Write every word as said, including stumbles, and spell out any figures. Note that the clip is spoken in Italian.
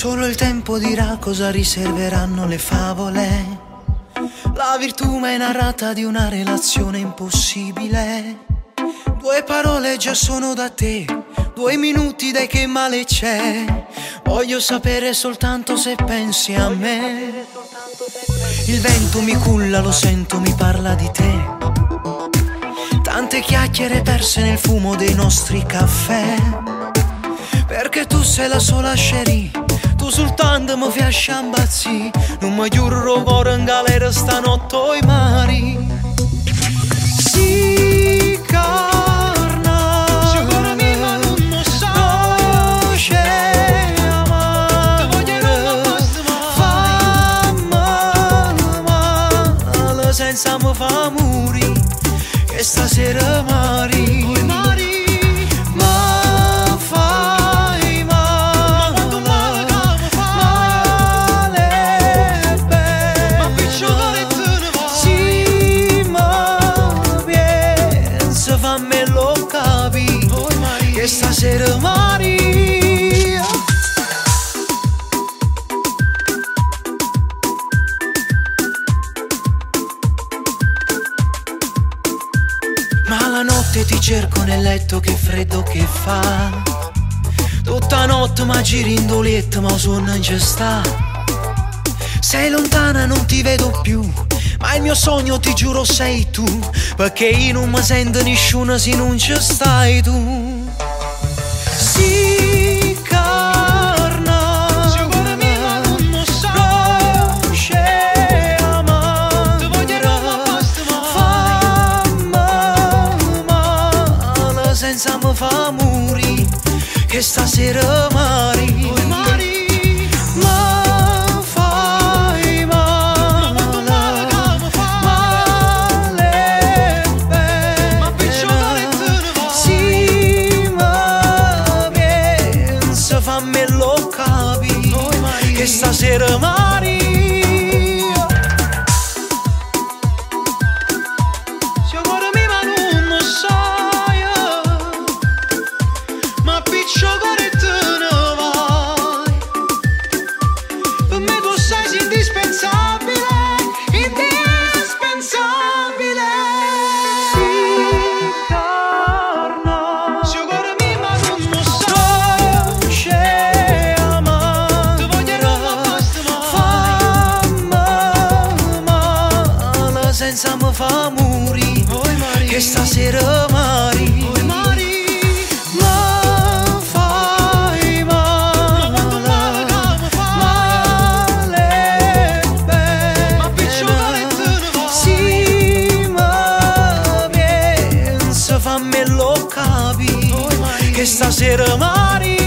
Solo il tempo dirà cosa riserveranno le favole. La virtù mai narrata di una relazione impossibile. Due parole già sono da te, due minuti dai che male c'è. Voglio sapere soltanto se pensi a me. Il vento mi culla, lo sento, mi parla di te. Tante chiacchiere perse nel fumo dei nostri caffè. Perché tu sei la sola scerie, tu soltanto mi fai sciambazzi. Non mi giuro cuore in galera stanotte ai mari. Si carna, si cuore mio ma non lo so. C'è amare, ti voglio basta fa male, male senza mi fa morire. Che stasera mari, mari. Fammelo capi, che stasera Maria. Ma la notte ti cerco nel letto, che freddo che fa. Tutta notte ma giri in dolietta, ma sonno non ci sta. Sei lontana, non ti vedo più, ma il mio sogno ti giuro sei tu. Perché io non mi sento nessuno se non ci stai tu. Si carna, si cuore mio ma non lo so. C'è amare, ti voglio basta fa male, male senza mi fa morire. Che stasera mari, mari. Fammelo capi, che stasera Maria. Se cuore mio ma non lo sai, ma piccio cuore te ne vai. Per me tu sei indispensabile, indispensabile. Si carna, se cuore mio ma non lo sai. Senza mi fa morire, che stasera mari, mari, ma fai male, male, bene, ma sì, ma pensa, fammelo capi, che stasera mari.